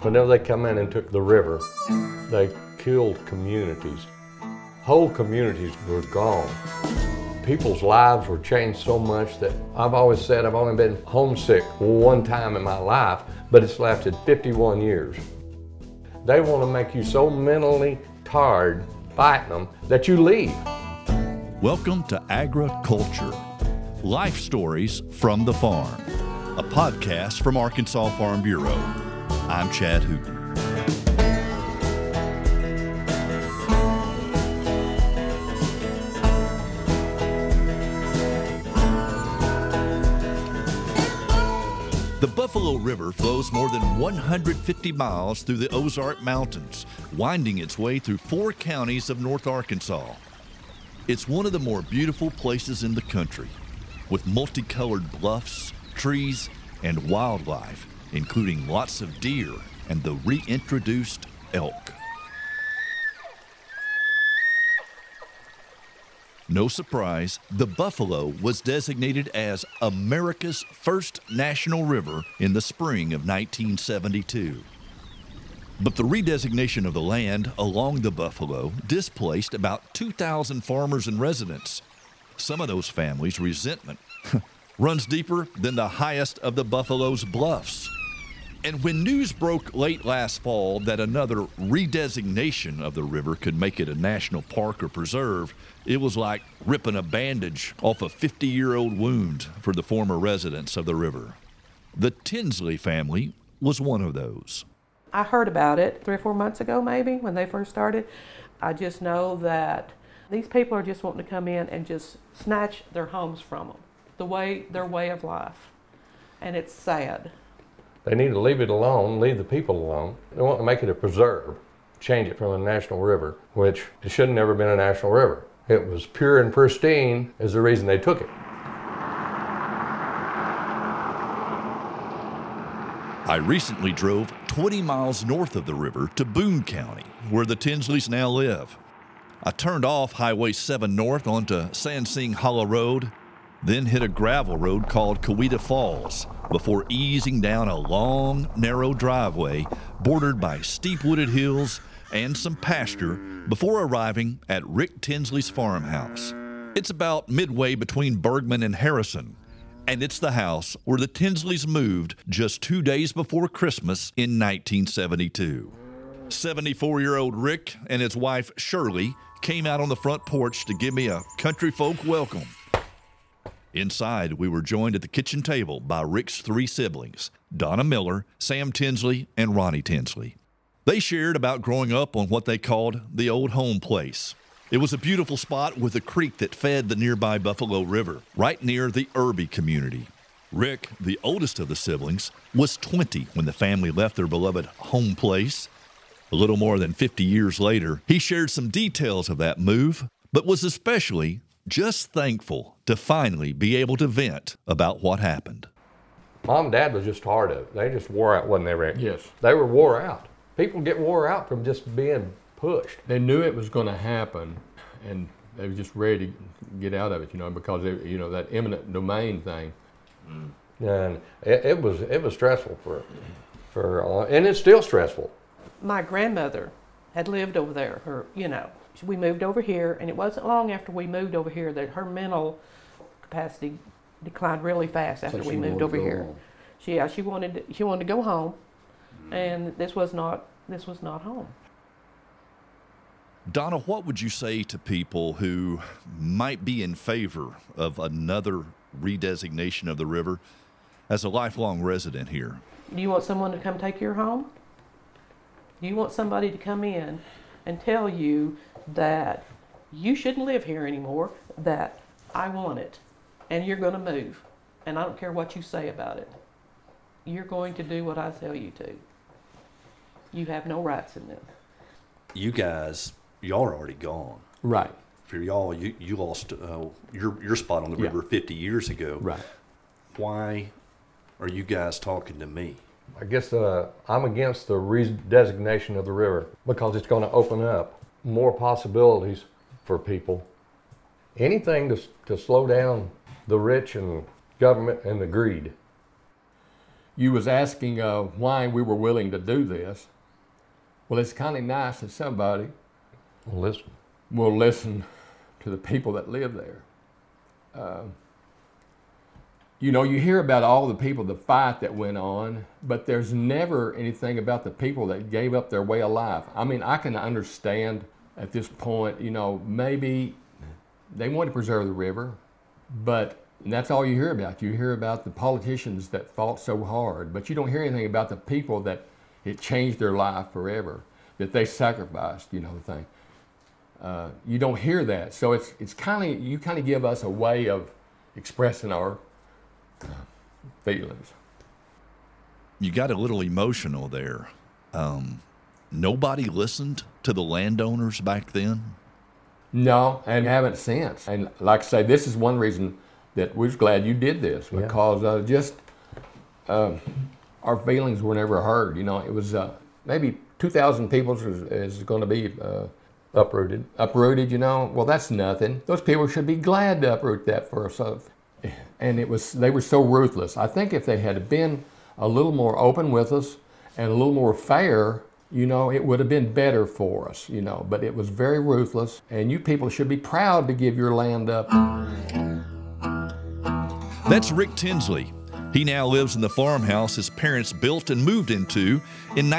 Whenever they come in and took the river, they killed communities. Whole communities were gone. People's lives were changed so much that I've always said I've only been homesick one time in my life, but it's lasted 51 years. They want to make you so mentally tired fighting them that you leave. Welcome to Agriculture, Life Stories from the Farm, a podcast from Arkansas Farm Bureau. I'm Chad Hooten. The Buffalo River flows more than 150 miles through the Ozark Mountains, winding its way through 4 counties of North Arkansas. It's one of the more beautiful places in the country, with multicolored bluffs, trees, and wildlife, including lots of deer and the reintroduced elk. No surprise, the Buffalo was designated as America's first national river in the spring of 1972. But the redesignation of the land along the Buffalo displaced about 2,000 farmers and residents. Some of those families' resentment runs deeper than the highest of the Buffalo's bluffs. And when news broke late last fall that another redesignation of the river could make it a national park or preserve, it was like ripping a bandage off a 50-year-old wound for the former residents of the river. The Tinsley family was one of those. I heard about it 3 or 4 months ago, maybe, when they first started. I just know that these people are just wanting to come in and just snatch their homes from them, their way of life. And it's sad. They need to leave it alone, leave the people alone. They want to make it a preserve, change it from a national river, which it should have never been a national river. It was pure and pristine is the reason they took it. I recently drove 20 miles north of the river to Boone County, where the Tinsleys now live. I turned off Highway 7 north onto Sansing Hollow Road, then hit a gravel road called Coweta Falls, before easing down a long, narrow driveway bordered by steep wooded hills and some pasture before arriving at Rick Tinsley's farmhouse. It's about midway between Bergman and Harrison, and it's the house where the Tinsleys moved just 2 days before Christmas in 1972. 74-year-old Rick and his wife Shirley came out on the front porch to give me a country folk welcome. Inside, we were joined at the kitchen table by Rick's 3 siblings, Donna Miller, Sam Tinsley, and Ronnie Tinsley. They shared about growing up on what they called the old home place. It was a beautiful spot with a creek that fed the nearby Buffalo River, right near the Irby community. Rick, the oldest of the siblings, was 20 when the family left their beloved home place. A little more than 50 years later, he shared some details of that move, but was especially just thankful to finally be able to vent about what happened. Mom and Dad was just tired of it. They just wore out, wasn't they, Rick? Yes. They were wore out. People get wore out from just being pushed. They knew it was going to happen, and they were just ready to get out of it, because that eminent domain thing. And it was stressful for and it's still stressful. My grandmother had lived over there. We moved over here, and it wasn't long after we moved over here that her mental capacity declined really fast after we moved over here. She wanted to go home, and this was not home. Donna, what would you say to people who might be in favor of another redesignation of the river as a lifelong resident here? Do you want someone to come take your home? Do you want somebody to come in and tell you that you shouldn't live here anymore, that I want it, and you're going to move, and I don't care what you say about it. You're going to do what I tell you to. You have no rights in this. You guys, y'all are already gone. Right. For y'all, you lost your spot on the river 50 years ago. Right. Why are you guys talking to me? I guess I'm against the redesignation of the river because it's going to open up more possibilities for people. Anything to slow down the rich and government and the greed. You was asking why we were willing to do this. Well, it's kind of nice that somebody Well, listen. will listen to the people that live there. You know, you hear about all the people, the fight that went on, but there's never anything about the people that gave up their way of life. I mean, I can understand at this point, you know, maybe they want to preserve the river, but that's all you hear about. You hear about the politicians that fought so hard, but you don't hear anything about the people that it changed their life forever, that they sacrificed, you know, the thing. You don't hear that. So it's kind of, you kind of give us a way of expressing our feelings. You got a little emotional there. Nobody listened to the landowners back then? No, and haven't since. And like I say, this is one reason that we're glad you did this, because our feelings were never heard. You know, it was maybe 2,000 people is going to be uprooted, you know. Well, that's nothing. Those people should be glad to uproot that for us. And they were so ruthless. I think if they had been a little more open with us and a little more fair, you know, it would have been better for us, you know. But it was very ruthless, and you people should be proud to give your land up. That's Rick Tinsley. He now lives in the farmhouse his parents built and moved into in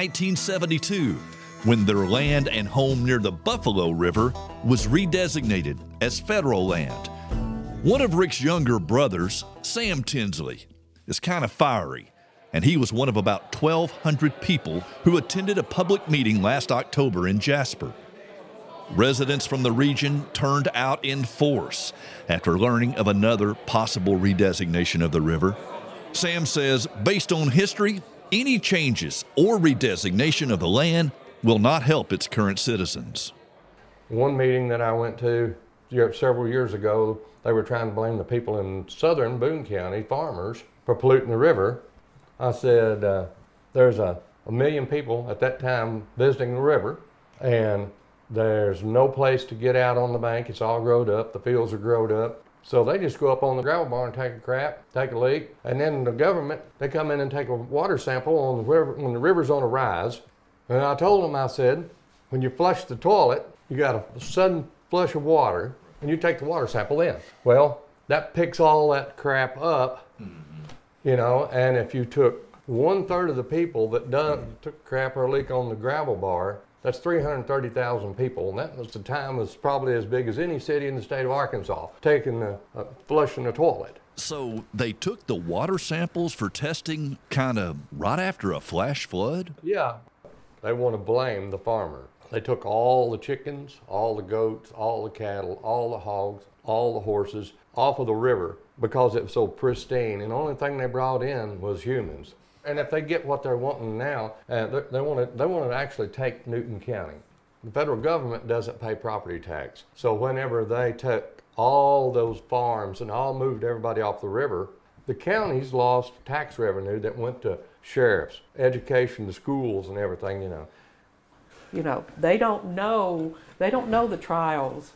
1972, when their land and home near the Buffalo River was redesignated as federal land. One of Rick's younger brothers, Sam Tinsley, is kind of fiery, and he was one of about 1,200 people who attended a public meeting last October in Jasper. Residents from the region turned out in force after learning of another possible redesignation of the river. Sam says, based on history, any changes or redesignation of the land will not help its current citizens. One meeting that I went to several years ago, they were trying to blame the people in southern Boone County, farmers, for polluting the river. I said, there's a million people at that time visiting the river, and there's no place to get out on the bank. It's all growed up. The fields are growed up. So they just go up on the gravel bar and take a crap, take a leak, and then the government, they come in and take a water sample on the river, when the river's on a rise. And I told them, I said, when you flush the toilet, you got a sudden flush of water, and you take the water sample in. Well, that picks all that crap up, you know, and if you took 1/3 of the people that took crap or leak on the gravel bar, that's 330,000 people, and that was the time was probably as big as any city in the state of Arkansas, flushing the toilet. So they took the water samples for testing kind of right after a flash flood? Yeah. They want to blame the farmer. They took all the chickens, all the goats, all the cattle, all the hogs, all the horses off of the river because it was so pristine, and the only thing they brought in was humans. And if they get what they're wanting now, they want to actually take Newton County. The federal government doesn't pay property tax. So whenever they took all those farms and all moved everybody off the river, the counties lost tax revenue that went to sheriffs, education, the schools and everything, you know. You know, they don't know the trials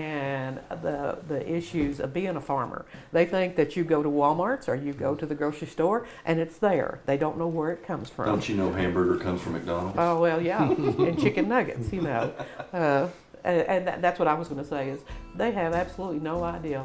and the issues of being a farmer. They think that you go to Walmart's or you go to the grocery store and it's there. They don't know where it comes from. Don't you know hamburger comes from McDonald's? Oh, well, yeah, and chicken nuggets, you know. And that's what I was going to say is they have absolutely no idea.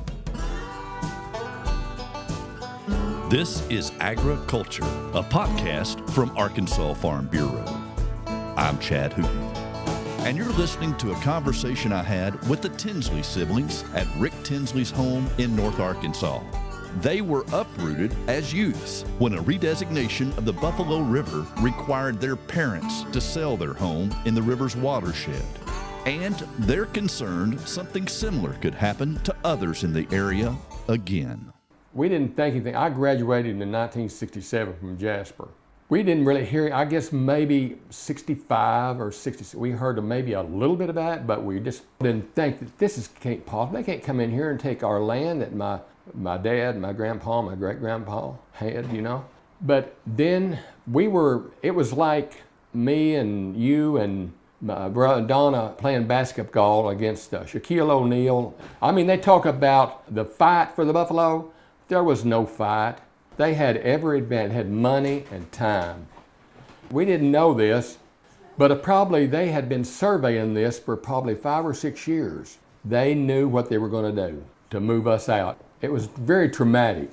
This is Agriculture, a podcast from Arkansas Farm Bureau. I'm Chad Hooten, and you're listening to a conversation I had with the Tinsley siblings at Rick Tinsley's home in North Arkansas. They were uprooted as youths when a redesignation of the Buffalo River required their parents to sell their home in the river's watershed. And they're concerned something similar could happen to others in the area again. We didn't think anything. I graduated in 1967 from Jasper. We didn't really hear, I guess maybe 65 or 66, we heard maybe a little bit about it, but we just didn't think that this can't possible. They can't come in here and take our land that my dad, my grandpa, my great-grandpa had, you know. But then it was like me and you and my brother Donna playing basketball against Shaquille O'Neal. I mean, they talk about the fight for the Buffalo. There was no fight. They had every advantage, had money and time. We didn't know this, but probably they had been surveying this for probably 5 or 6 years. They knew what they were going to do to move us out. It was very traumatic.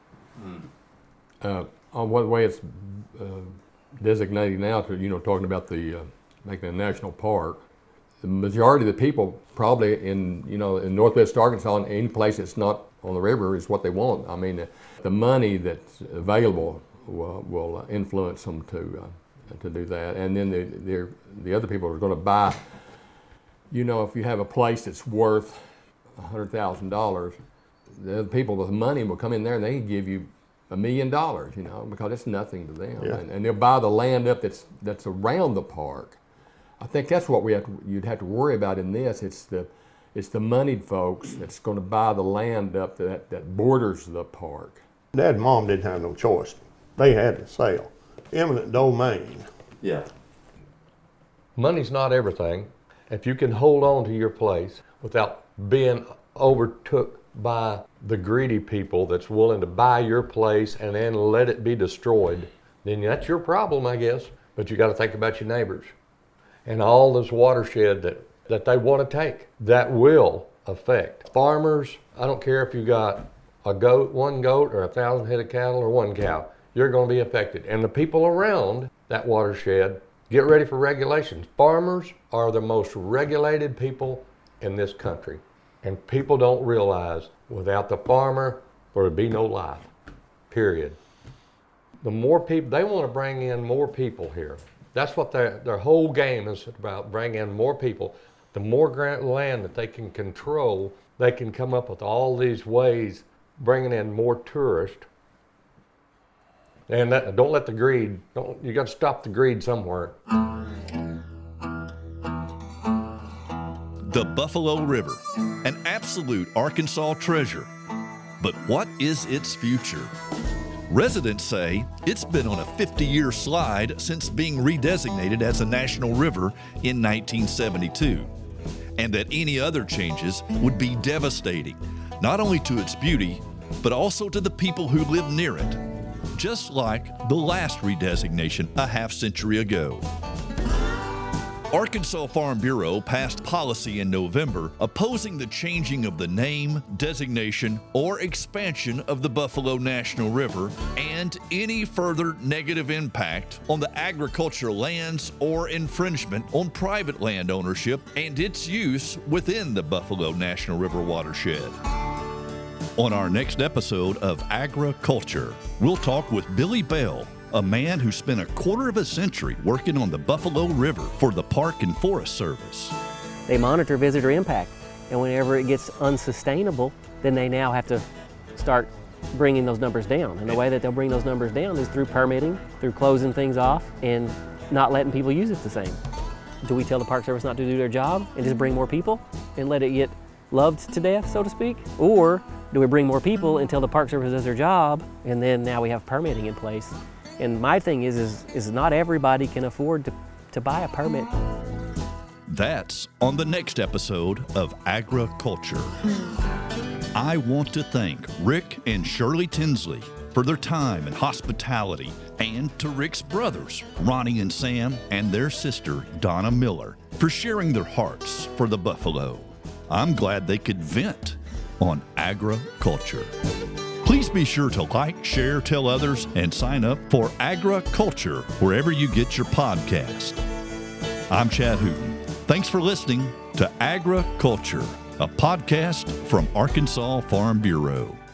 On what way it's designated now to, talking about the making a national park. The majority of the people probably in northwest Arkansas and any place that's not on the river is what they want. I mean, the money that's available will influence them to do that. And then the other people are going to buy, if you have a place that's worth $100,000, the other people with money will come in there and they can give you $1 million, because it's nothing to them. Yeah. And they'll buy the land up that's around the park. I think that's what you'd have to worry about in this. It's the moneyed folks that's going to buy the land up that borders the park. Dad and Mom didn't have no choice. They had to sell. Eminent domain. Yeah. Money's not everything. If you can hold on to your place without being overtook by the greedy people that's willing to buy your place and then let it be destroyed, then that's your problem, I guess. But you got to think about your neighbors and all this watershed that they want to take. That will affect farmers. I don't care if you got one goat or 1,000 head of cattle or one cow, you're going to be affected. And the people around that watershed, get ready for regulations. Farmers are the most regulated people in this country. And people don't realize without the farmer, there would be no life, period. The more people, they want to bring in more people here. That's what their whole game is about, bringing in more people. The more land that they can control, they can come up with all these ways, bringing in more tourists. And don't let the greed, you got to stop the greed somewhere. The Buffalo River, an absolute Arkansas treasure. But what is its future? Residents say it's been on a 50-year slide since being redesignated as a national river in 1972, and that any other changes would be devastating, not only to its beauty, but also to the people who live near it, just like the last redesignation a half-century ago. Arkansas Farm Bureau passed policy in November opposing the changing of the name, designation, or expansion of the Buffalo National River and any further negative impact on the agricultural lands or infringement on private land ownership and its use within the Buffalo National River watershed. On our next episode of Agriculture, we'll talk with Billy Bell, a man who spent a quarter of a century working on the Buffalo River for the Park and Forest Service. They monitor visitor impact, and whenever it gets unsustainable, then they now have to start bringing those numbers down. And the way that they'll bring those numbers down is through permitting, through closing things off, and not letting people use it the same. Do we tell the Park Service not to do their job and just bring more people and let it get loved to death, so to speak? Or do we bring more people and tell the Park Service does their job, and then now we have permitting in place? And my thing is not everybody can afford to buy a permit. That's on the next episode of Agriculture. I want to thank Rick and Shirley Tinsley for their time and hospitality, and to Rick's brothers, Ronnie and Sam, and their sister, Donna Miller, for sharing their hearts for the buffalo. I'm glad they could vent on Agriculture. Please be sure to like, share, tell others, and sign up for Agriculture wherever you get your podcast. I'm Chad Hooten. Thanks for listening to Agriculture, a podcast from Arkansas Farm Bureau.